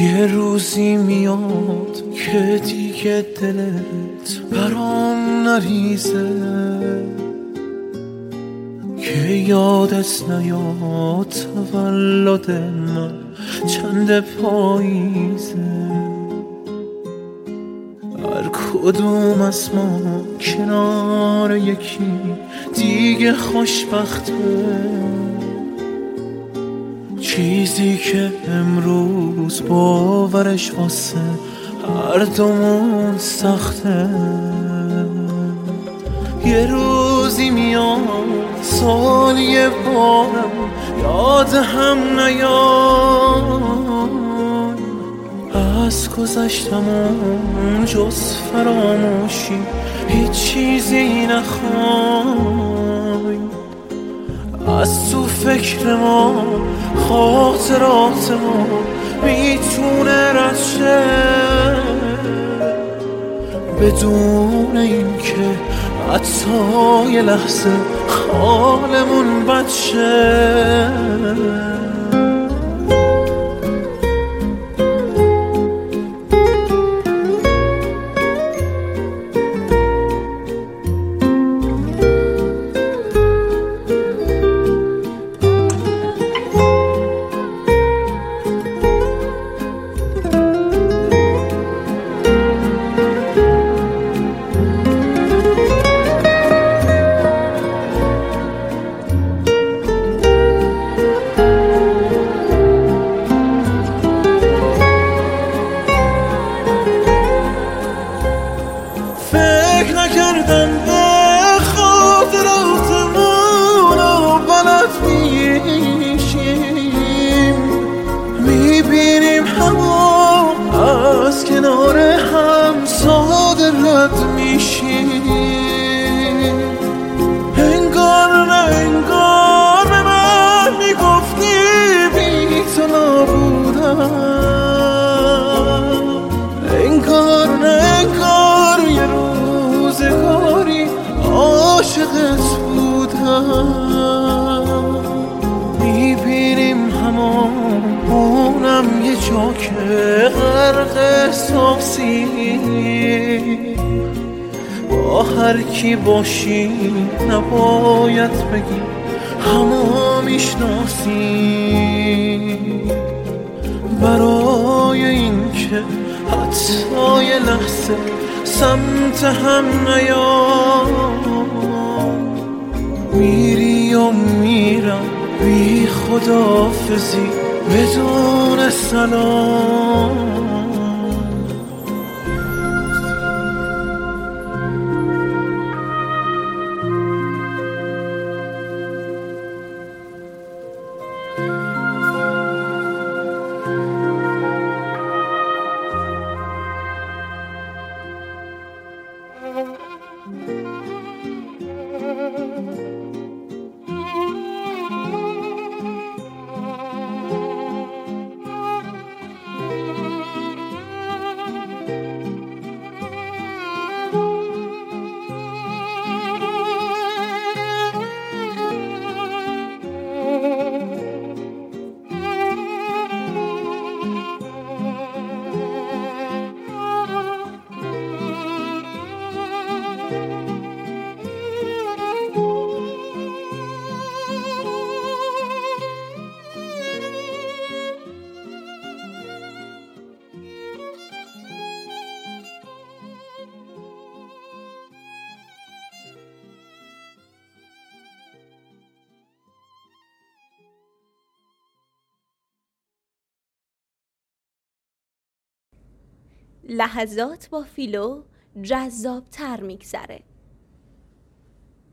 یه روزی میاد که دیگه دلت برام نریزه، که یادت نیاد تولد من چند پاییزه. هر کدوم از ما کنار یکی دیگه خوشبخته، چیزی که امروز باورش واسه هر دومون سخته. یه روزی میاد سال یه بارم یاد هم نیاد، از گذشتمون جز فراموشی هیچ چیزی نخوای. از تو فکر ما خاطرات ما میتونه رد شه، بدون اینکه حتی یه لحظه حالمون بد شه. فکر نکردم به خاطراتمون رو بلد میشیم، میبینیم همون از کنار هم ساده رد میشیم. انگار نه انگار به من میگفتی بی تو نبودم، انگار نه انگار یه روزگاری عاشقت بودم. میبینیم همونم یه جا که غرق احساسی، با هر کی باشی نباید بگی همو میشناسی، برای این که حتی یه لحظه سمت هم نیام. میری و میرم بی خداحافظی بدون سلام. لحظات با فیلو جذاب‌تر میگذره.